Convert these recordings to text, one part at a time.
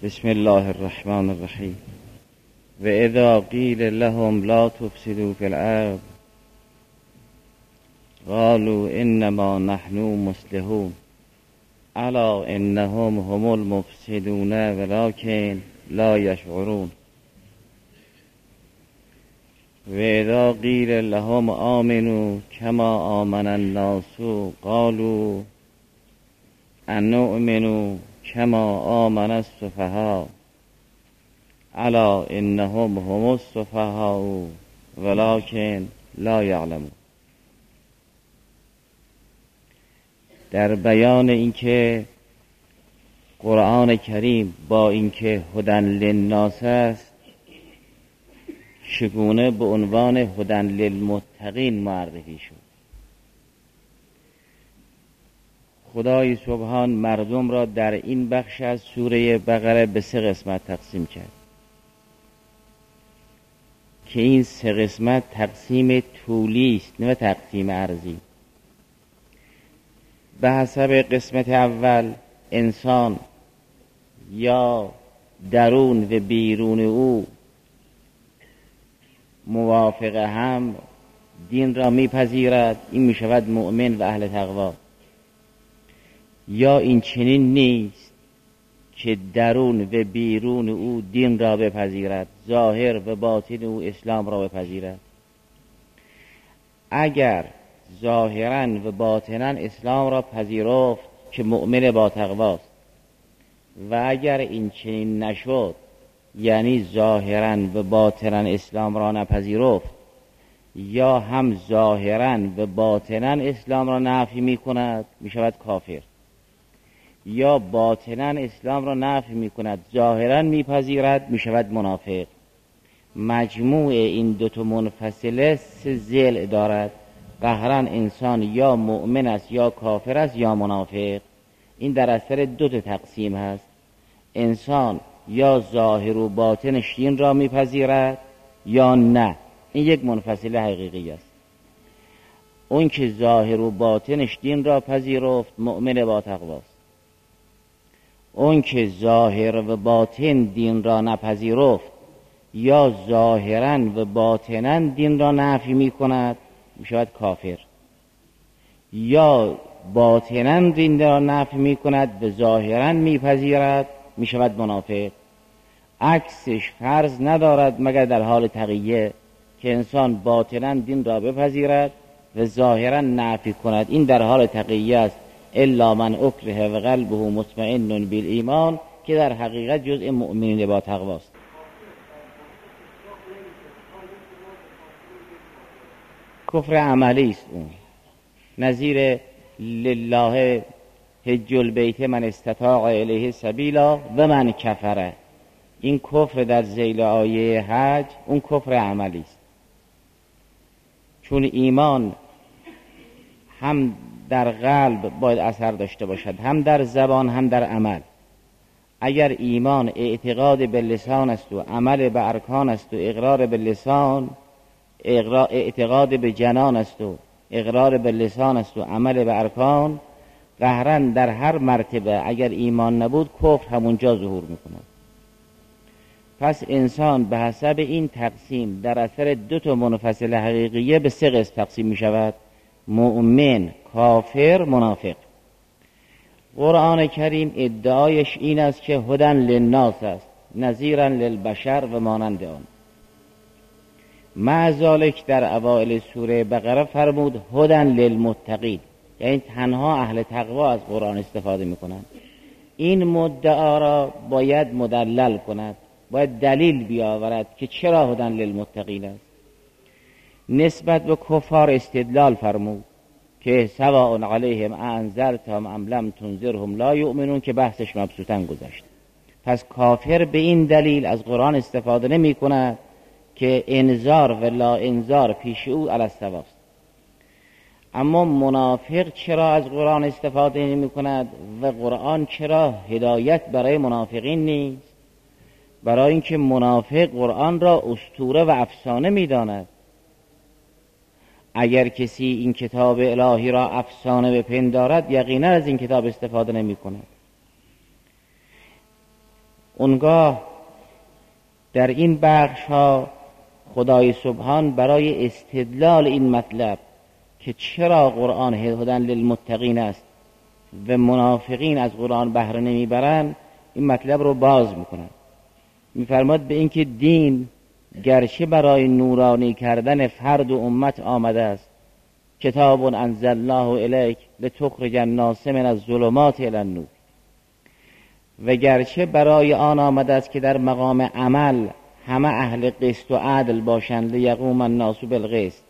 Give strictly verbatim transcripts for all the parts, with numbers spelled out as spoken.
بسم الله الرحمن الرحیم. و اذا قیل لهم لا تفسدوا فی الارض قالوا انما نحن مصلحون الا انهم هم المفسدون ولكن لا یشعرون. و اذا قیل لهم آمنوا کما آمن الناس قالوا انؤمن کما آمن السفهاء الا انهم هم السفهاء ولكن لا یعلمون. در بیان اینکه قرآن کریم با اینکه هدی للناس است چگونه به عنوان هدی للمتقین معرفی شد. خدای سبحان مردم را در این بخش از سوره بقره به سه قسمت تقسیم کرد که این سه قسمت تقسیم طولی است نه تقسیم عرضی. به حسب قسمت اول انسان یا درون و بیرون او موافق هم دین را میپذیرد، این میشود مؤمن و اهل تقوا. یا این چنین نیست که درون و بیرون او دین را بپذیرد، ظاهر و باطن او اسلام را بپذیرد. اگر ظاهرا و باطنا اسلام را پذیرفت که مؤمن با تقواست، و اگر این چنین نشد یعنی ظاهرا و باطنا اسلام را نپذیرفت یا هم ظاهرا و باطنا اسلام را نفی می کند می شود کافر، یا باطنا اسلام را نفی می کند ظاهرا می پذیرد می شود منافق. مجموع این دوتا منفصله سه ضلع دارد. قهرا انسان یا مؤمن است یا کافر است یا منافق. این در اثر دو تا تقسیم هست. انسان یا ظاهر و باطنش دین را میپذیرد یا نه. این یک منفصله حقیقی است. اون که ظاهر و باطنش دین را پذیرفت مؤمن با تقواست. اون که ظاهر و باطن دین را نپذیرفت یا ظاهرا و باطنا دین را نفی میکند میشود کافر، یا باطنا دین را نفی میکند و ظاهرا میپذیرد میشود منافق. عکسش فرض ندارد مگر در حال تقیه که انسان باطنا دین را بپذیرد و ظاهرا نفی کند. این در حال تقیه است. الا من اکره و قلبه مطمئن بالایمان که در حقیقت جزء مؤمنین با تقواست. کفر عملی است. اون نظیر لله حج البیت من استطاع الیه سبیلا و من کفره. این کفر در ذیل آیه حج اون کفر عملی است، چون ایمان هم در قلب باید اثر داشته باشد، هم در زبان هم در عمل. اگر ایمان اعتقاد به لسان است و عمل به ارکان است و اقرار به لسان اعتقاد به جنان است و اقرار به لسان است و عمل به ارکان، قهرا در هر مرتبه اگر ایمان نبود کفر همونجا ظهور میکند. پس انسان به حسب این تقسیم در اثر دو تا منفصل حقیقیه به سه قسم تقسیم می شود: مؤمن، کافر، منافق. قرآن کریم ادعایش این است که هدی للناس است، نذیرا للبشر و مانند آن. مع ذالک در اوائل سوره بقره فرمود هدی للمتقین، یعنی تنها اهل تقوا از قرآن استفاده می کنند. این مدعا را باید مدلل کند، باید دلیل بیاورد که چرا هدی للمتقین است. نسبت به کفار استدلال فرمود که سواء علیهم انذرتهم ام لم تنذرهم لا یؤمنون که بحثش مبسوطاً گذشت. پس کافر به این دلیل از قرآن استفاده نمی کند که انذار و لا انذار پیش او علی الصواست. اما منافق چرا از قرآن استفاده نمی کند و قرآن چرا هدایت برای منافقین نیست؟ برای اینکه منافق قرآن را اسطوره و افسانه می داند. اگر کسی این کتاب الهی را افسانه بپندارد یقینا از این کتاب استفاده نمی کند. اونگاه در این بخش ها خدای سبحان برای استدلال این مطلب که چرا قرآن هدی للمتقین است و منافقین از قرآن بهره نمیبرند، این مطلب رو باز میکنند. میفرماد به اینکه دین گرچه برای نورانی کردن فرد و امت آمده است، کتاب انزلناه الیک لتخرج الناس من الظلمات الی النور، و گرچه برای آن آمده است که در مقام عمل همه اهل قسط و عدل باشند لیقوم الناس بالقسط،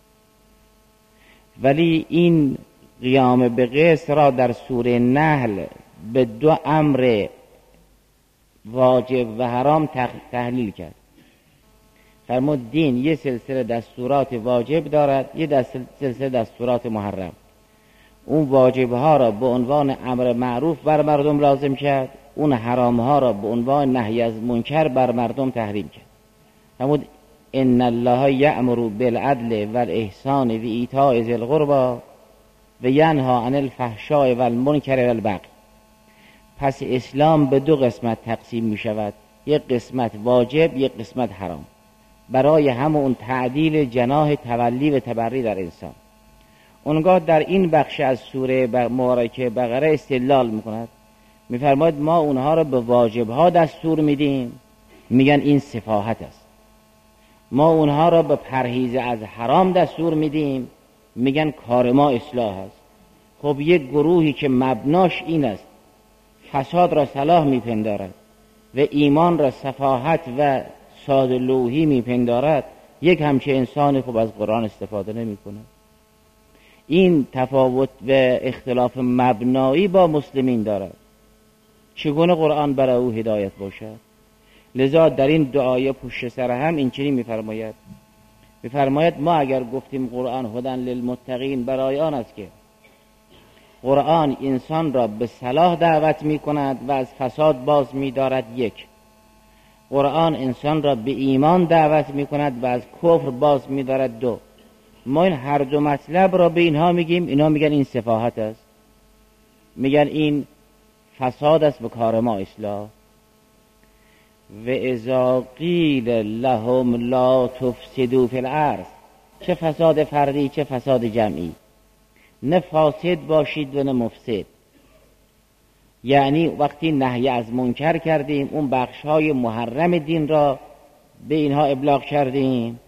ولی این قیام به قسط را در سوره نحل به دو امر واجب و حرام تحلیل کرد. فرمود دین یه سلسله دستورات واجب دارد، یه دست سلسله دستورات محرم. اون واجب ها را به عنوان امر معروف بر مردم لازم کرد، اون حرام ها را به عنوان نهی از منکر بر مردم تحریم کرد. فرمود ان الله یأمر بالعدل والاحسان و ایتاء ذی القربی و ینهی عن الفحشاء والمنکر والبغی. پس اسلام به دو قسمت تقسیم می شود، یک قسمت واجب، یک قسمت حرام، برای همون تعدیل جناح تولی و تبری در انسان. اونگاه در این بخش از سوره مبارکه بقره استدلال میکند، میفرماید ما اونها را به واجبها دستور میدیم، میگن این سفاهت است. ما اونها را به پرهیز از حرام دستور میدیم، میگن کار ما اصلاح است. خب یک گروهی که مبناش این است، فساد را صلاح میپندارد و ایمان را سفاهت و ساده لوحی میپندارد، یک همچه انسانی خب از قرآن استفاده نمیکنه. این تفاوت و اختلاف مبنایی با مسلمین دارد. چگونه قرآن برای او هدایت باشد؟ لذا در این دو آیه پشت سر هم این چنین میفرماید میفرماید ما اگر گفتیم قرآن هدی للمتقین، برای آن است که قرآن انسان را به صلاح دعوت میکند و از فساد باز میدارد. یک، قرآن انسان را به ایمان دعوت میکند و از کفر باز میدارد. دو، ما این هر دو مطلب را به اینها میگیم، اینا میگن این سفاهت است، میگن این فساد است و کار ما اصلاح. و اذا قیل لهم لا تفسدوا فی الارض، چه فساد فردی چه فساد جمعی، نه فاسد باشید و نه مفسد. یعنی وقتی نهی از منکر کردیم، اون بخش‌های محرم دین را به اینها ابلاغ کردیم،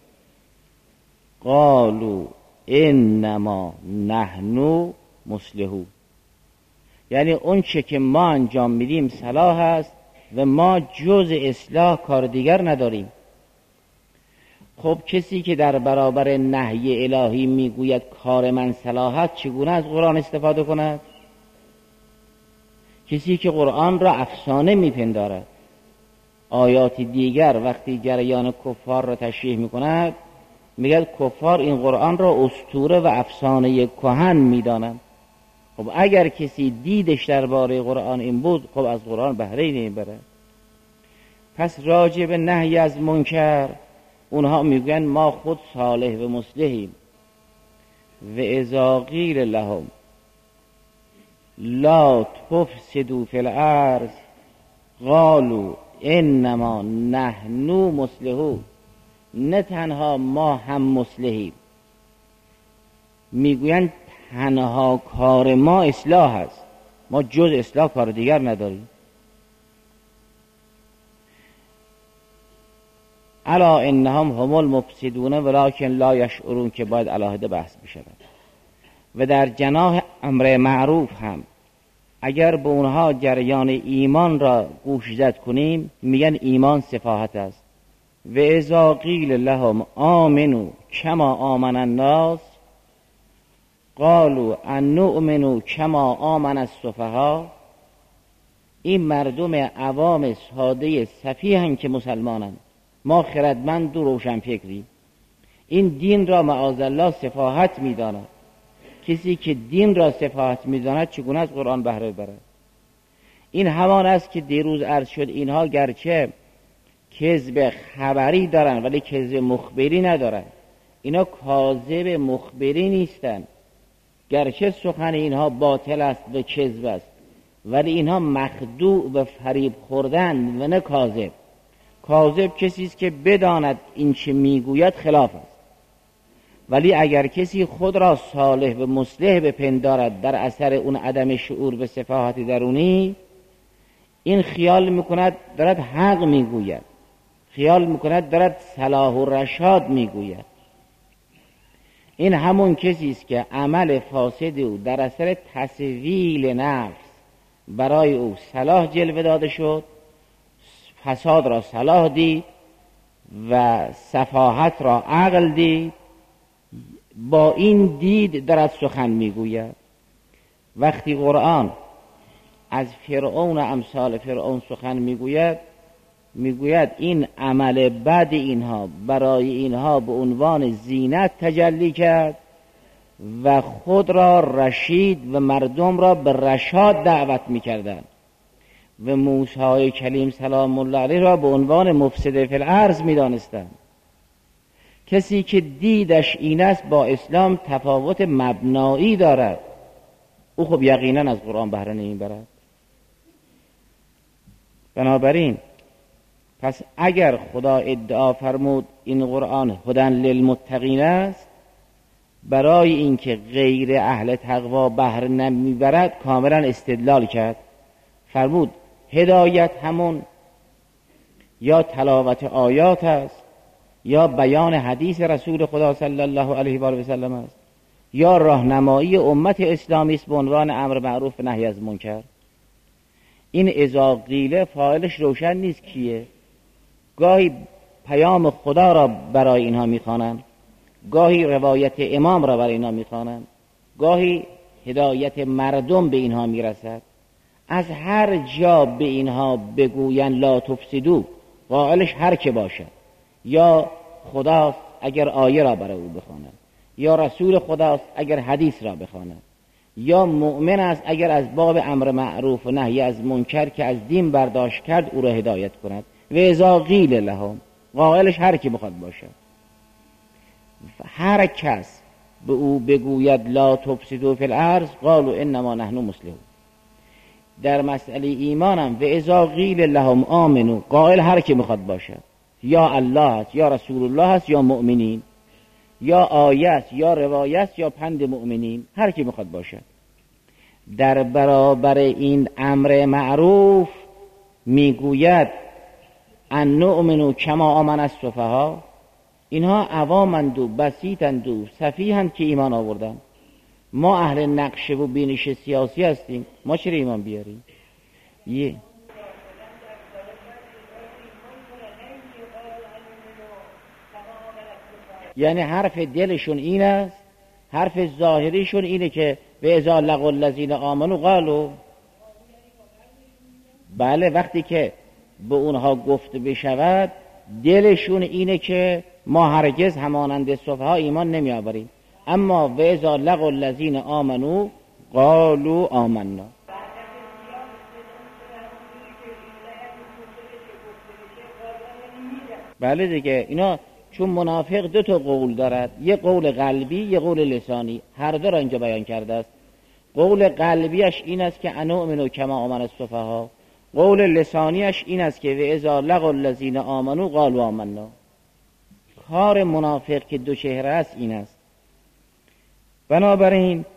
قالوا انما نحن مصلحون، یعنی اون چه که ما انجام میدیم صلاح است و ما جز اصلاح کار دیگر نداریم. خب کسی که در برابر نهی الهی میگوید کار من صلاح است، چگونه از قرآن استفاده کند؟ کسی که قرآن را افسانه میپندارد، آیات دیگر وقتی جریان کفار را تشریح میکند، میگه کفار این قرآن را اسطوره و افسانه کهن میدانند. خب اگر کسی دیدش درباره قرآن این بود، خب از قرآن بهره نمیبره. پس راجع به نهی از منکر اونها میگن ما خود صالح و مصلحیم. و اذا قیل لهم لا تفسدوا فی الارض قالوا انما نحن مصلحون، نه تنها ما هم مصلحیم، میگویند تنها کار ما اصلاح است، ما جز اصلاح کار دیگر نداریم. الا انهم هم المفسدون ولکن لا یشعرون، که باید علاهده بحث بشود. و در جناح امر معروف هم اگر به اونها جریان ایمان را گوش زد کنیم، میگن ایمان سفاهت است. و اذا قیل لهم آمنوا کما آمن الناس قالوا ان نؤمن کما آمن السفهاء، این مردم عوام ساده سفیهن که مسلمانند، ما خردمند و روشن فکری. این دین را معاذالله سفاهت میداند. کسی که دین را سفاهت میداند چگونه از قرآن بهره ببرد؟ این همان است که دیروز عرض شد اینها گرچه کذب خبری دارن ولی کذب مخبری ندارن. اینا کاذب مخبری نیستن، گرچه سخن اینها باطل است و کذب است، ولی اینها مخدوع و فریب خوردند و نه کاذب. کاذب کسی است که بداند این چه میگوید خلاف است، ولی اگر کسی خود را صالح و مصلح بپندارد در اثر اون عدم شعور به صفاحت درونی، این خیال میکند دارد حق میگوید، خیال میکند دارد صلاح و رشاد میگوید. این همون کسی است که عمل فاسد او در اثر تسویل نفس برای او صلاح جلوه داده شد، فساد را صلاح دید و صفاحت را عقل دید، با این دید دارد سخن میگوید. وقتی قرآن از فرعون و امثال فرعون سخن میگوید، میگوید این عمل بد اینها برای اینها به عنوان زینت تجلی کرد و خود را رشید و مردم را به رشاد دعوت میکردند و موسی کلیم سلام الله علیه را به عنوان مفسد فی الارض میدانستند. کسی که دیدش این است با اسلام تفاوت مبنایی دارد، او خب یقینا از قرآن بهره نمیبرد. بنابراین پس اگر خدا ادعا فرمود این قرآن هدی للمتقین است، برای اینکه غیر اهل تقوا بهره نمیبرد کاملا استدلال کرد. فرمود هدایت همون یا تلاوت آیات است، یا بیان حدیث رسول خدا صلی الله علیه و آله و سلم است، یا راهنمایی امت اسلامی است به عنوان امر معروف و نهی از منکر. این اذا قیل فاعلش روشن نیست کیه. گاهی پیام خدا را برای اینها میخوانند، گاهی روایت امام را برای اینها میخوانند، گاهی هدایت مردم به اینها میرسد. از هر جا به اینها بگوین لا تفسدو، قائلش هر که باشد، یا خداست اگر آیه را برای او بخواند، یا رسول خداست اگر حدیث را بخواند، یا مؤمن است اگر از باب امر معروف و نهی از منکر که از دین برداشت کرد او را هدایت کند. و اذا قیل لهم، قائلش هر کی بخواد باشد. هر کس به او بگوید لا تفسدوا فی الارض قالوا انما نحن مسلمون. در مسئله ایمانم و اذا قیل لهم آمنو، قائل هر کی بخواد باشد، یا الله است، یا رسول الله است، یا مؤمنین، یا آیه است، یا روایت است، یا پند مؤمنین، هر کی بخواد باشد. در برابر این امر معروف میگوید ان نؤمنو کما آمن السفها، اینها عوامند و بسیطند و سفیهند که ایمان آوردن. ما اهل نقشه و بینش سیاسی هستیم، ما چرا ایمان بیاریم؟ یه یعنی حرف دلشون این است، حرف ظاهریشون اینه که به اذا لقوا الذین آمنوا قالوا. بله، وقتی که به اونها گفته بشود دلشون اینه که ما هرگز همانند سفها ایمان نمی آوریم. اما و اذا لقوا الذین آمنوا قالوا آمنا. بله دیگه، اینا چون منافق دو تا قول دارد، یه قول قلبی یه قول لسانی، هر دو را اینجا بیان کرده است. قول قلبیش این است که انؤمن کما آمن السفها، قول لسانیش این است که و اذا لقوا الذین آمنوا قالوا آمنا. کار منافق که دو چهره است این است. بنابراین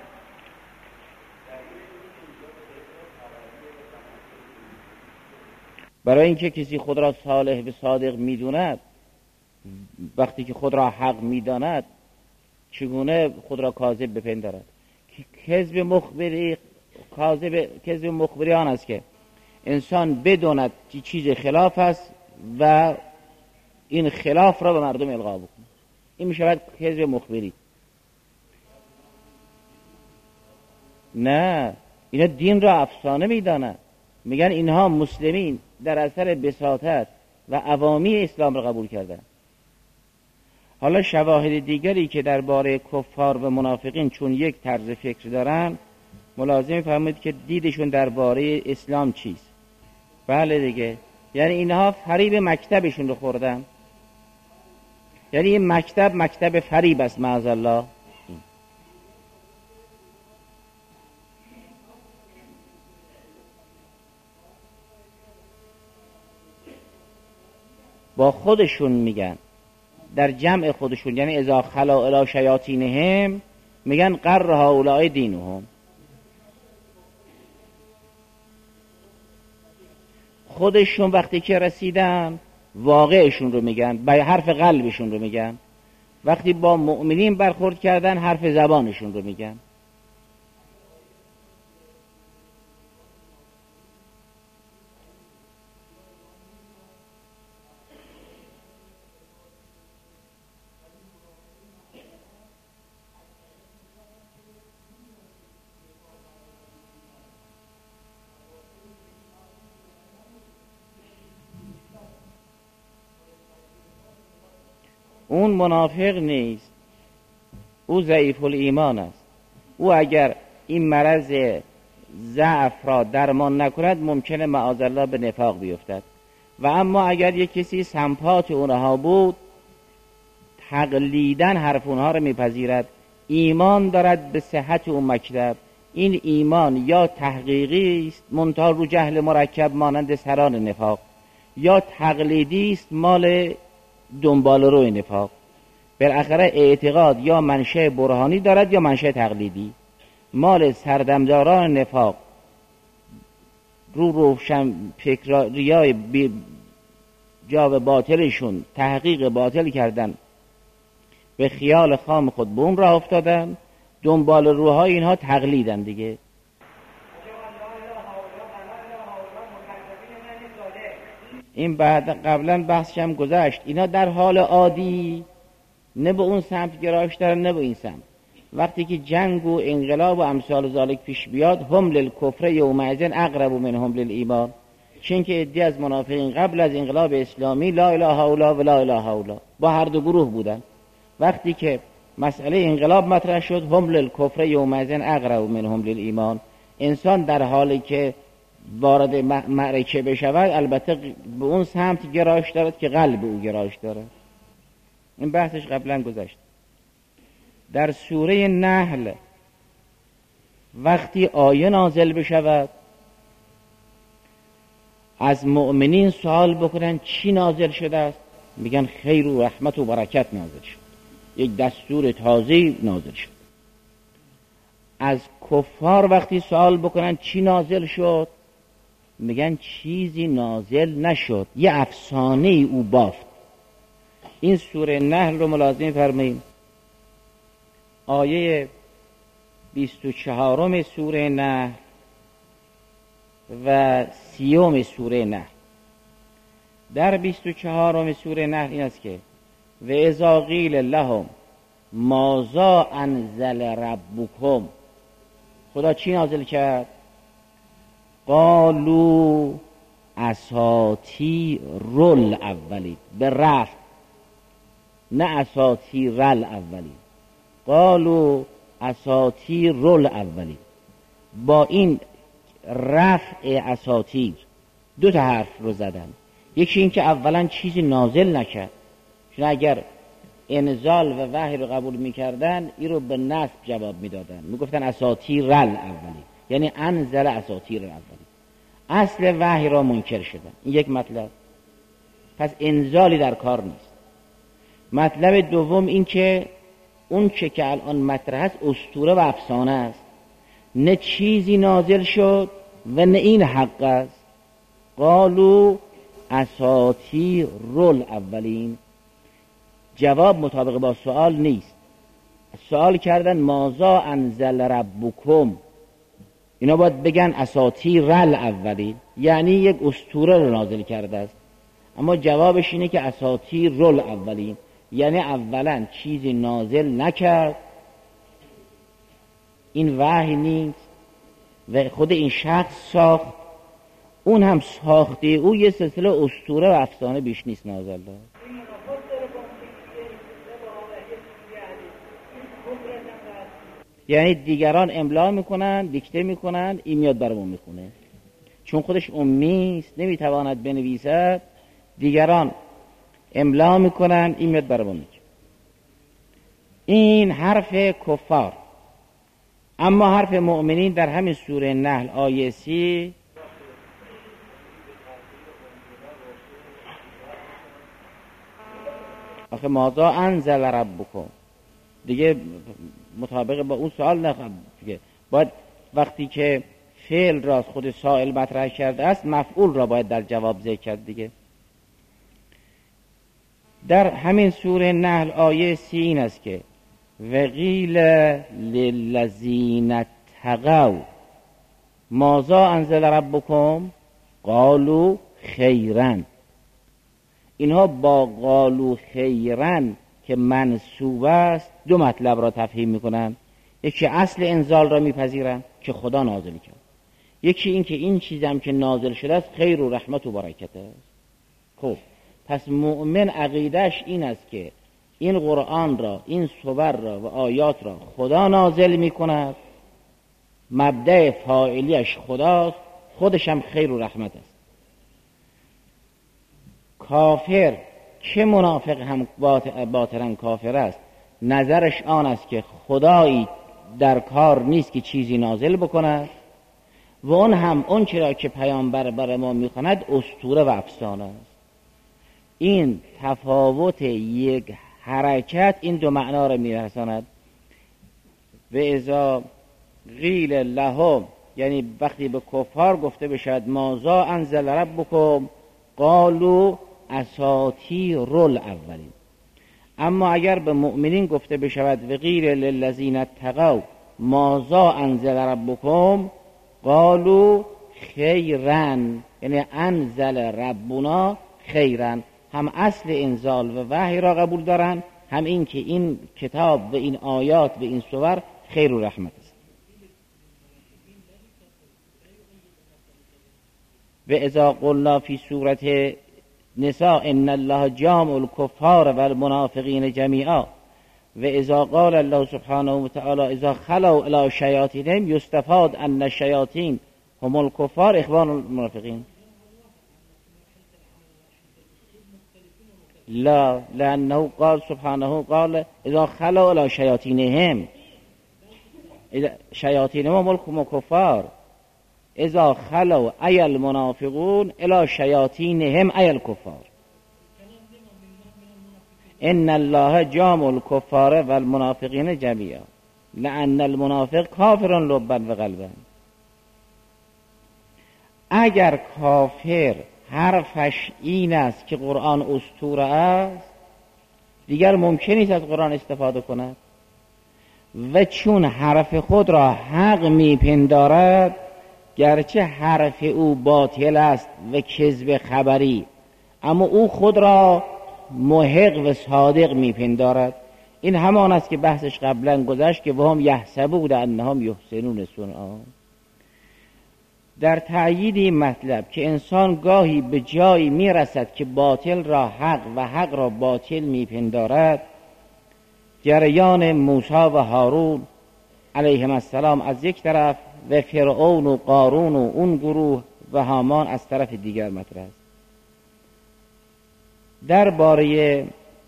برای اینکه کسی خود را صالح و صادق میدوند، وقتی که خود را حق میداند چگونه خود را کاذب بپندارد؟ کذب مخبری کاذب کذب مخبری آن است که انسان بداند چه چیز خلاف است و این خلاف را به مردم القا بکنه. این میشود کذب مخبری. نه، اینا دین را افسانه میدانند، میگن اینها مسلمین در اثر بساطت و عوامی اسلام را قبول کردن. حالا شواهد دیگری که درباره کفار و منافقین چون یک طرز فکر دارن، ملازم فهمید که دیدشون درباره اسلام چیست. بله دیگه، یعنی اینها فریب مکتبشون رو خوردن. یعنی این مکتب مکتب فریب است معاذالله. با خودشون میگن، در جمع خودشون، یعنی اذا خلا الی شیاطینهم میگن قر هؤلاء دینهم. خودشون وقتی که رسیدن واقعشون رو میگن، با حرف قلبشون رو میگن. وقتی با مؤمنین برخورد کردن حرف زبانشون رو میگن. اون منافق نیست، او ضعیف الایمان است. او اگر این مرض ضعف را درمان نکند ممکنه معاذالله به نفاق بیفتد. و اما اگر یک کسی سمپات اونها بود، تقلیداً حرف اونها را میپذیرد، ایمان دارد به صحت اون مکتب، این ایمان یا تحقیقی است منتها رو جهل مرکب مانند سران نفاق، یا تقلیدی است مال دنبال روی نفاق. بالاخره اعتقاد یا منشأ برهانی دارد یا منشأ تقلیدی. مال سردمداران نفاق رو روشن فکر ریای جا باطلشون تحقیق باطل کردن، به خیال خام خود به اون راه افتادن، دنبال روهای اینها تقلیدن دیگه. این بعد قبلا بحثشم گذشت، اینا در حال عادی نه به اون سمت گرایش دارن نه به این سمت. وقتی که جنگ و انقلاب و امثال ذالک پیش بیاد، هم للکفر یومئذ اقرب من هم للایمان. چون که عده از منافقین قبل از انقلاب اسلامی لا اله الا الله و لا اله الا الله با هر دو گروه بودن. وقتی که مسئله انقلاب مطرح شد، هم للکفر یومئذ اقرب من هم للایمان. انسان در حالی که وارد معرکه بشود البته به اون سمت گرایش دارد که قلب او گرایش دارد. این بحثش قبلا گذشت. در سوره نحل وقتی آیه نازل بشود از مؤمنین سوال بکنن چی نازل شده است، میگن خیر و رحمت و برکت نازل شد، یک دستور تازه نازل شد. از کفار وقتی سوال بکنن چی نازل شد، میگن چیزی نازل نشد، یه افسانه ای او بافت. این سوره نحل رو ملاحظه فرمایید، آیه بیست و چهارم سوره نحل و سیوم سوره نحل. در بیست و چهارم سوره نحل این است که و اذا قیل لهم ماذا انزل ربکم، خدا چی نازل کرد؟ قالوا اساطیر الاولین، به رفع نه اساطیر الاولین، قالوا اساطیر الاولین. با این رفع اساطیر دو تا حرف رو زدن. یکی این که اولا چیزی نازل نکرد، چون اگر انزال و وحی رو قبول میکردن این رو به نصب جواب میدادن، میگفتن اساطیر الاولین، یعنی انزل اساطیر الاولین، اصل وحی را منکر شدن. این یک مطلب، پس انزالی در کار نیست. مطلب دوم این که اون چه که الان مطرح است اسطوره و افسانه است، نه چیزی نازل شد و نه این حق است. قالوا اساطیر الاولین، جواب مطابق با سوال نیست. سوال کردن ماذا انزل ربکم، اینا باید بگن اساطیر الاولین، یعنی یک اسطوره رو نازل کرده است. اما جوابش اینه که اساطیر الاولین، یعنی اولا چیزی نازل نکرد، این وحی نیست و خود این شخص ساخت، اون هم ساخته او یه سلسله اسطوره و افسانه بیش نیست نازل داد. یعنی دیگران املا میکنن، دیکته میکنن، این میاد برامون میخونه، چون خودش امی است نمیتواند بنویسد، دیگران املا میکنن، این میاد برامون میگه. این حرف کفار. اما حرف مؤمنین در همین سوره نحل آیه سی آخه ماذا انزل ربکم دیگه مطابق با اون سوال نخواهد دیگه. باید وقتی که فعل را خود سائل مطرح کرده است مفعول را باید در جواب ذکر کرد دیگه. در همین سوره نحل آیه سی این است که وقیل للذین اتقوا ماذا انزل ربکم قالوا خیرا. اینها با قالوا خیرا که منصوب است دو مطلب را تفهیم میکنن. یکی اصل انزال را میپذیرن که خدا نازل کرد، یکی این که این چیزم که نازل شده است خیر و رحمت و برکت است. خب پس مؤمن عقیدش این است که این قرآن را، این صور را و آیات را خدا نازل میکند، مبدأ فاعلیش خداست، خودش هم خیر و رحمت است. کافر که منافق هم باطلا کافر است، نظرش آن است که خدایی در کار نیست که چیزی نازل بکند و اون هم اون چرا که پیامبر بر ما میخواند اسطوره و افسانه است. این تفاوت یک حرکت این دو معنا را میرساند. و اذا قیل لهم، یعنی وقتی به کفار گفته بشد ماذا انزل ربکم قالوا اساطیر الاولین. اما اگر به مؤمنین گفته بشود و قیل للذین اتقوا ماذا انزل ربکم قالوا خیرا، یعنی انزل ربنا خیرا، هم اصل انزال و وحی را قبول دارن، هم این که این کتاب و این آیات و این سور خیر و رحمت است. و اذا قلنا فی سورة نساء ان الله جامع الكفار والمنافقین جمیعا و اذا قال الله سبحانه و تعالی اذا خلوا الی شیاطینهم یستفاد ان الشیاطین هم الكفار اخوان المنافقین. لا لانه قال سبحانه قال اذا خلوا الی شیاطینهم، شیاطینهم هم الكفار، اذا خلوا ای المنافقون الی شیاطینهم ای الکفار. ان الله جامع الکفار والمنافقین جمیعا لان المنافق کافر لبا و قلبا. اگر کافر حرفش این است که قرآن اسطوره است، دیگر ممکن نیست از قرآن استفاده کند و چون حرف خود را حق میپندارد، گرچه حرف او باطل است و کذب خبری، اما او خود را محق و صادق میپندارد. این همان است که بحثش قبلا گذشت که وهم یحسبون انهم یحسنون صنعا. در تأیید این مطلب که انسان گاهی به جایی میرسد که باطل را حق و حق را باطل میپندارد، جریان موسی و هارون علیهم السلام از یک طرف و فرعون و قارون و اون گروه و هامان از طرف دیگر مطرح است. درباره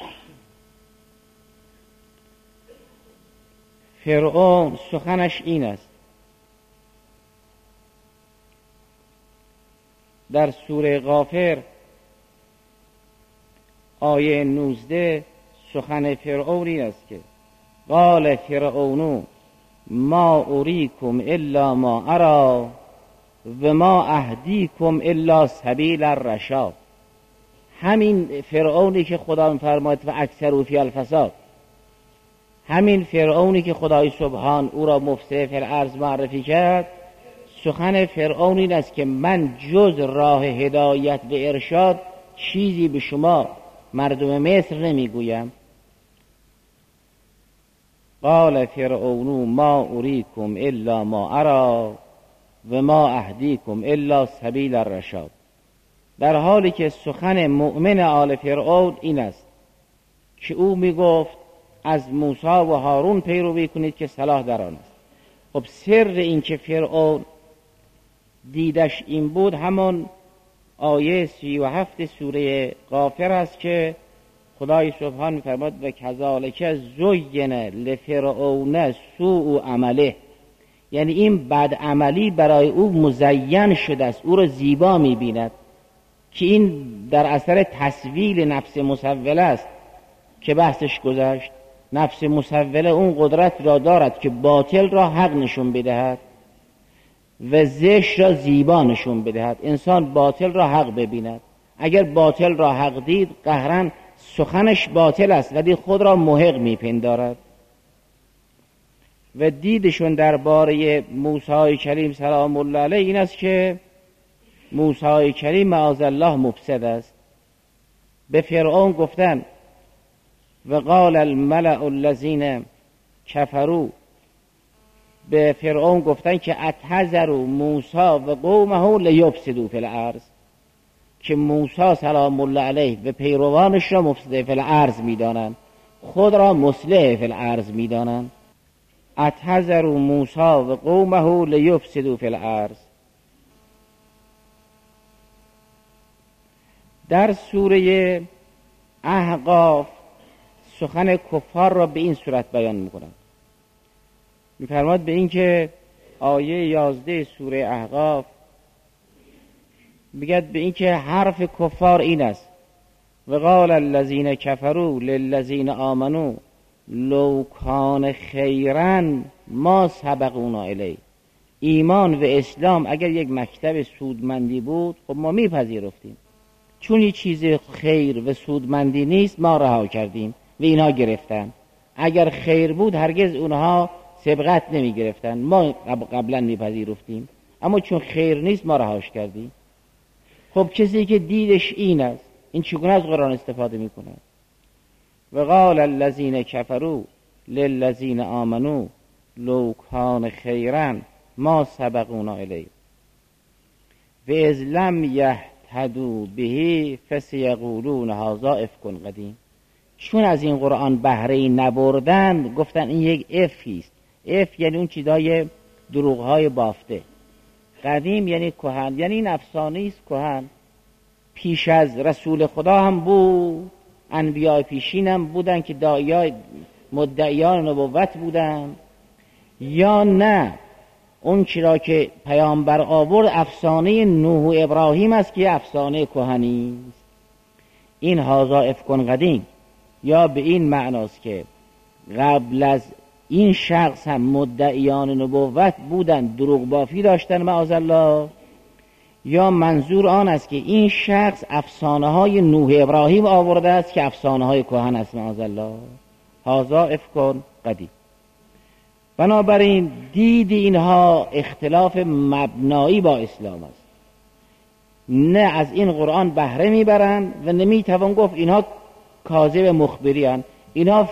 فرعون سخنش این است. در سوره غافر آیه نوزده سخن فرعون این است که قال فرعون ما اریکم الا ما ارا و ما اهدیکم الا سبیل الرشاد. همین فرعونی که خدا فرماید و اکثر فی الفساد، همین فرعونی که خدای سبحان او را مفسد فی الارض معرفی کرد، سخن فرعون این است که من جز راه هدایت و ارشاد چیزی به شما مردم مصر نمیگویم. قال فرعون ما اریکم الا ما ارا و ما اهدیکم الا سبیل الرشاد. در حالی که سخن مؤمن آل فرعون این است که او میگفت از موسی و هارون پیروی کنید که صلاح در آن است. خب سر این که فرعون دیدش این بود همون آیه سی و هفت سوره غافر است که خدای سبحان می‌فرماید و کذالک زین لفرعون سوء عمله، یعنی این بد عملی برای او مزین شده است، او را زیبا می‌بیند که این در اثر تسویل نفس مسوله است که بحثش گذشت. نفس مسوله اون قدرت را دارد که باطل را حق نشون بدهد و زشت را زیبا نشون بدهد. انسان باطل را حق ببیند. اگر باطل را حق دید، قهرا سخنش باطل است ولی خود را محق میپندارد. و دیدشون درباره موسی کریم سلام الله علیه این است که موسی کریم معاذالله مفسد است. به فرعون گفتن و قال الملأ الذین کفروا، به فرعون گفتن که اتحذروا موسی و قومه لیفسدوا فی الارض، که موسی سلام الله علیه و پیروانش را مفسد فی الارض میدانند، خود را مصلح فی الارض میدانند. اتحذروا موسی و قومه لیفسدوا فی الارض. در سوره احقاف سخن کفار را به این صورت بیان میکنند. میفرماد به این که آیه یازده سوره احقاف میگه به این که حرف کفار این است و قال الذین کفروا للذین آمنوا لو کان خیرا ما سبقونا الی. ایمان و اسلام اگر یک مکتب سودمندی بود خب ما میپذیرفتیم، چون یه چیز خیر و سودمندی نیست ما رها کردیم و اینها گرفتن. اگر خیر بود هرگز اونها سبقت نمی گرفتن، ما قبلا میپذیرفتیم، اما چون خیر نیست ما رهاش کردیم. خب کسی که دیدش این است، این چگونه از قرآن استفاده میکنه؟ و قال الذین کفروا للذین آمنوا لو کان خیرا ما سبقونا الیه و اذ لم یهتدوا به فسیقولون هذا افک قدیم. چون از این قرآن بهره نبردند گفتن این یک افکی است. اف یعنی اون چیزای دروغ‌های بافته. قدیم یعنی کهن، یعنی این افسانه است کهن. پیش از رسول خدا هم بود، انبیاء پیشین هم بودن که داعیای مدعیان نبوت بودن، یا نه اون چرا که پیامبر آورد افسانه نوح و ابراهیم است که افسانه کهنی است. این هذا افک قدیم یا به این معناست که قبل از این شخص هم مدعیان نبوت بودن، دروغ بافی داشتن معاذالله، یا منظور آن است که این شخص افسانه های نوح ابراهیم آورده است که افسانه های کهن است معاذالله. هذا افک قدیم. بنابراین دید اینها اختلاف مبنایی با اسلام است. نه از این قرآن بهره میبرند و نمیتوان گفت اینها کاذب مخبری اند، اینها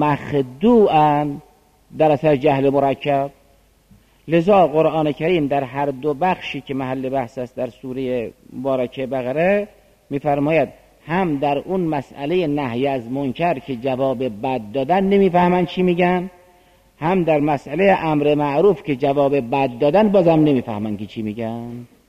مخدوعن در اثر جهل مرکب. لذا قرآن کریم در هر دو بخشی که محل بحث است در سوره مبارکه بقره میفرماید هم در اون مسئله نهی از منکر که جواب بد دادن نمیفهمن چی میگن، هم در مسئله امر معروف که جواب بد دادن بازم نمیفهمن که چی میگن.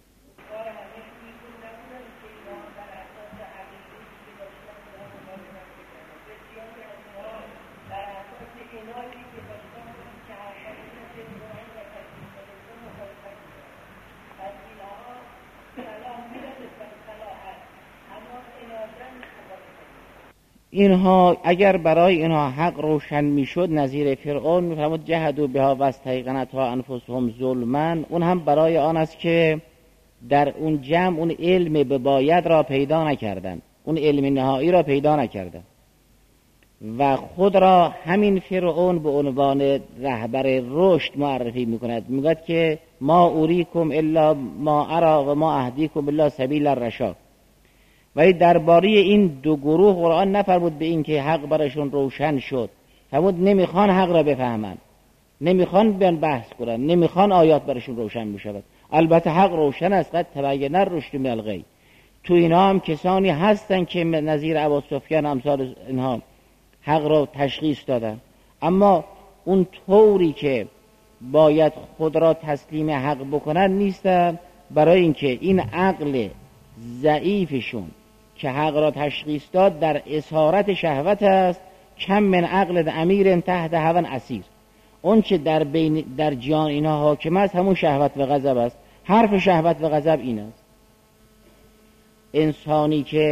اینها اگر برای اینها حق روشن میشد، نظیر فرعون میفرمود جهدوا بها و استیقنتها انفسهم ظلما، اون هم برای آن است که در اون جمع اون علم به باید را پیدا نکردن، اون علم نهایی را پیدا نکردن و خود را همین فرعون به عنوان رهبر رشد معرفی میکند. میگوید که ما اوریکم الا ما ارا و ما اهدیکم الا سبیل الرشاد. ولی درباره این دو گروه قرآن نفرمود به این که حق برشون روشن شد، فرمود نمیخوان حق را بفهمن، نمیخوان بیان بحث کنن، نمیخوان آیات برشون روشن بشود. البته حق روشن است، قد تبین الرشد من الغی. تو اینا هم کسانی هستن که نظیر ابو سفیان امثال اینها حق را تشخیص دادن، اما اون طوری که باید خود را تسلیم حق بکنن نیستن، برای اینکه این عقل ضعیفشون که حق را تشخیص داد در اسارت شهوت است. کم من عقل امیر تحت هوا اسیر. اون چه در بین در جان اینا حاکم است همون شهوت و غضب است. حرف شهوت و غضب این است. انسانی که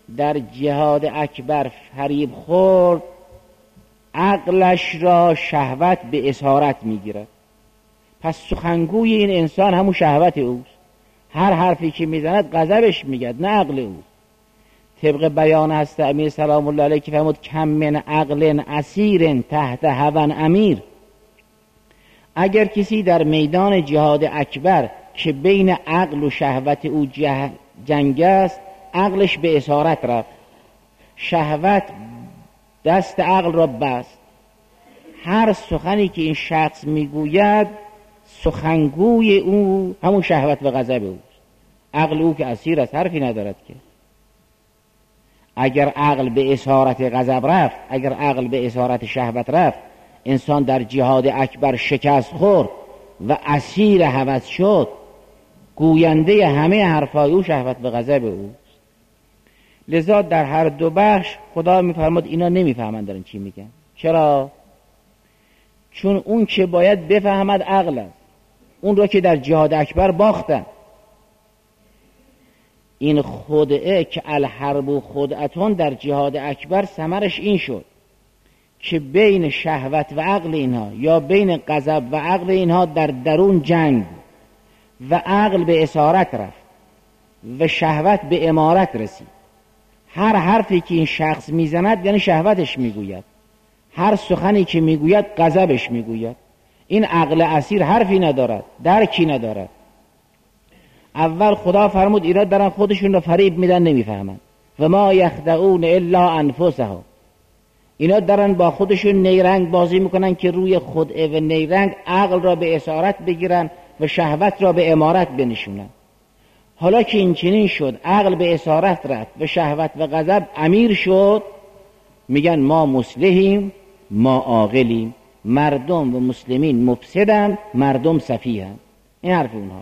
در جهاد اکبر فریب خورد، عقلش را شهوت به اسارت میگیرد. پس سخنگوی این انسان همون شهوت اوست. هر حرفی که میزند غضبش میگد، نه عقل او. طبق بیان هست امیر سلام الله علیه که فرمود کم من عقل اسیر تحت هوى امیر. اگر کسی در میدان جهاد اکبر که بین عقل و شهوت او جنگ است، عقلش به اسارت رفت، شهوت دست عقل را بست. هر سخنی که این شخص میگوید سخنگوی او همون شهوت و غضب اوست. عقل او که اسیر است حرفی ندارد که. اگر عقل به اسارت غضب رفت، اگر عقل به اسارت شهوت رفت، انسان در جهاد اکبر شکست خورد و اسیر هوس شد، گوینده همه حرفای او شهوت و غضب اوست. لذا در هر دو بخش خدا میفرماد اینا نمیفهمند دارن چی میگن. چرا؟ چون اون که باید بفهمد عقل است، اون را که در جهاد اکبر باختن. این خدعه که الحرب خدعتون در جهاد اکبر ثمرش این شد که بین شهوت و عقل اینها یا بین غضب و عقل اینها در درون جنگ و عقل به اسارت رفت و شهوت به امارت رسید. هر حرفی که این شخص میزند یعنی شهوتش میگوید، هر سخنی که میگوید غضبش میگوید. این عقل اسیر حرفی ندارد، درکی ندارد. اول خدا فرمود اینا دارن خودشون رو فریب میدن، نمیفهمن. و ما یخدعون الا انفسهم. اینا دارن با خودشون نیرنگ بازی میکنن که روی خدعه و نیرنگ عقل را به اسارت بگیرن و شهوت را به امارت بنشونن. حالا که این چنین شد، عقل به اسارت رفت و شهوت و غضب امیر شد، میگن ما مصلحیم، ما عاقلیم. مردم و مسلمین مفسدن، مردم سفیهن. این حرف اونها.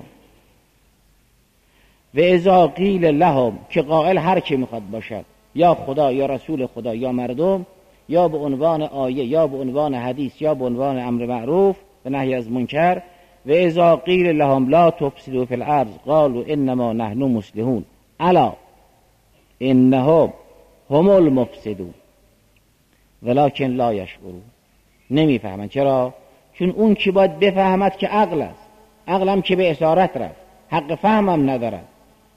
و اذا قیل لهم، که قائل هر کی میخواد باشد، یا خدا یا رسول خدا یا مردم، یا به عنوان آیه یا به عنوان حدیث یا به عنوان امر معروف و نهی از منکر. و اذا قیل لهم لا تفسدوا فی الارض قالوا انما نحن مصلحون الا انهم هم المفسدون ولکن لا یشعرون. نمیفهمن. چرا؟ چون اون که باید بفهمد که عقل است، عقلم که به اسارت رفت، حق فهمم ندارد.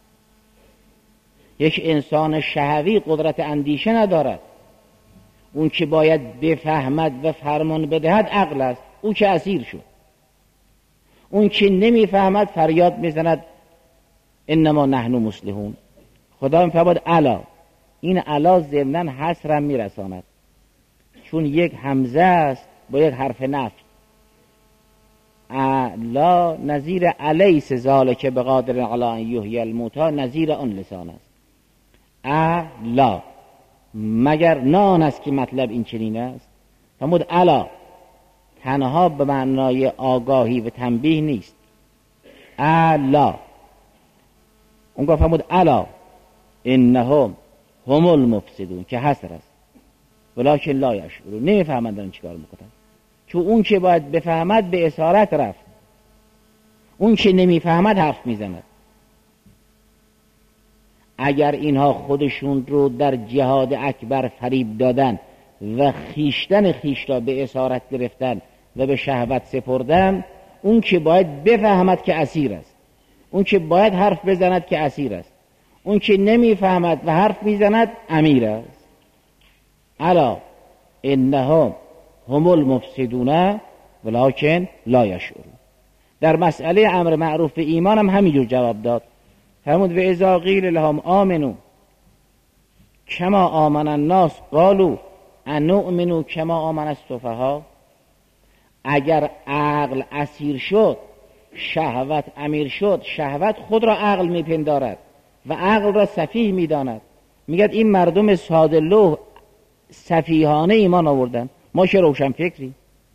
یک انسان شهوی قدرت اندیشه ندارد. اون که باید بفهمد و فرمان بدهد عقل است، او که اسیر شد. اون که نمیفهمد فریاد میزند انما نحن مصلحون. خدا میفرماد الا. این الا ضمناً حصرم میرساند، چون یک همزه است با یک حرف نفی. الا نظیر الیس ذالک بقادر علی ان یحیی الموتی، نظیر آن لسان است. الا مگر نان است که مطلب این چنین است. فرمود الا تنها به معنای آگاهی و تنبیه نیست. الا اونگاه فرمود الا انهم هم المفسدون که حصر است. ولکن لا یشعرون. نمیفهمند دارن چیکار میکنن. چون اون که باید بفهمد به اسارت رفت، اون که نمیفهمد حرف میزند. اگر اینها خودشون رو در جهاد اکبر فریب دادن و خیشتن خیش را به اسارت گرفتن و به شهوت سپردن، اون که باید بفهمد که اسیر است، اون که باید حرف بزند که اسیر است، اون که نمیفهمد و حرف میزند امیر است. الا انهم هم المفسدون ولکن لا یشعرون. در مسئله امر معروف و ایمان هم همینجور جواب داد. فرمود و اذا قیل لهم آمنو کما آمن الناس قالوا انؤمن کما آمن السفهاء. اگر عقل اسیر شد، شهوت امیر شد، شهوت خود را عقل میپندارد و عقل را سفیه میداند. میگد این مردم ساده لوح سفیهانه ایمان آوردن، ما چه روشن فکری.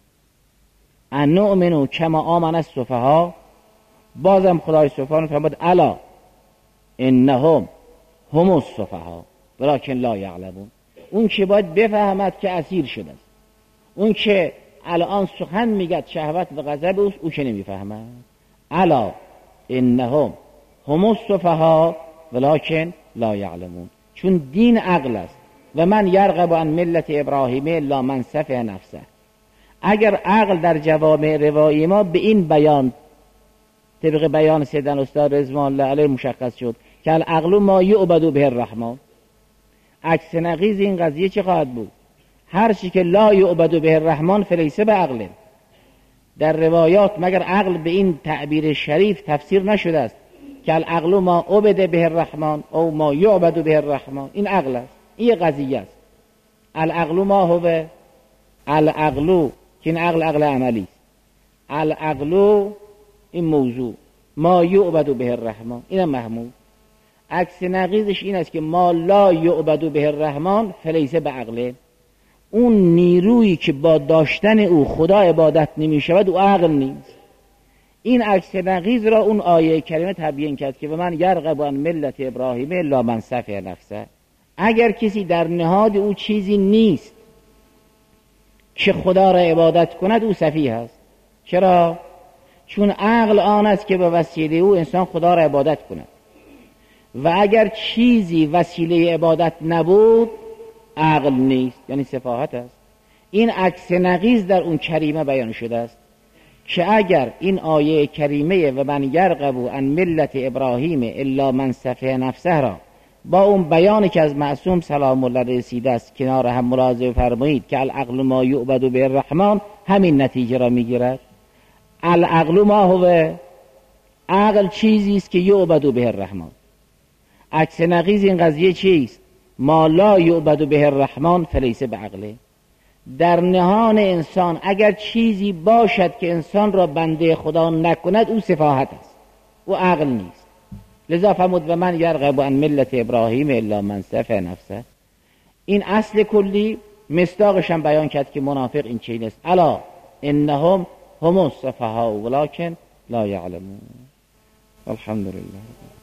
انؤمن کما آمن السفهاء. بازم خدای سبحانه فرمود الا انهم هم السفهاء ولکن لا یعلمون. اون که باید بفهمد که اسیر شده است، اون که الان سخن میگد شهوت و غضب اوست، او که نمیفهمد. الا انهم هم السفهاء ولکن لا یعلمون. چون دین عقل است و من یرغب عن ملت ابراهیم الا من سفه نفسه. اگر عقل در جوامع روایی ما به این بیان طبق بیان سیدنا استاد رضوان الله علیه مشخص شد که العقل ما یعبد به الرحمن، عکس نقیض این قضیه چه خواهد بود؟ هر چی که لا یعبد به الرحمن فلیس به عقل. در روایات مگر عقل به این تعبیر شریف تفسیر نشده است که العقل ما عبد به الرحمن او ما یعبد به الرحمن؟ این عقل است، این قضیه است. العقل ما هو العقل که این عقل عقل عملی است، العقل این موضوع، ما یعبد به الرحمن این محمود. عکس نقیضش این است که ما لا یعبد به الرحمن فلیس به عقل. اون نیرویی که با داشتن او خدا عبادت نمی شود او عقل نیست. این عکس نقیض را اون آیه کریمه تبیین کرد که و من یرغب عن ملت ابراهیم الا من سفه نفسه. اگر کسی در نهاد او چیزی نیست که خدا را عبادت کند او سفیه است. چرا؟ چون عقل آن است که به وسیله او انسان خدا را عبادت کند و اگر چیزی وسیله عبادت نبود عقل نیست، یعنی سفاهت است. این عکس نقیض در اون کریمه بیان شده است که اگر این آیه کریمه و من یرغب عن ملت ابراهیم الا من سفه نفسه را با اون بیانی که از معصوم سلام الله رسیده است کنار هم ملاحظه فرمایید که العقل ما یعبد به الرحمن، همین نتیجه را میگیرد. العقل ما هو، عقل چیزی است که یعبد به الرحمن. عکس نقیض این قضیه چیست؟ ما لا یعبد به الرحمن فلیس بعقله. در نهان انسان اگر چیزی باشد که انسان را بنده خدا نکند او سفاهت است، او عقل نیست. لذا فرمود و من یرغب عن ملت ابراهیم الا من سفه نفسه. این اصل کلی مصداقش هم بیان کرد که منافق این چیز است، الا انهم هم السفهاء ولکن لا یعلمون. الحمدلله.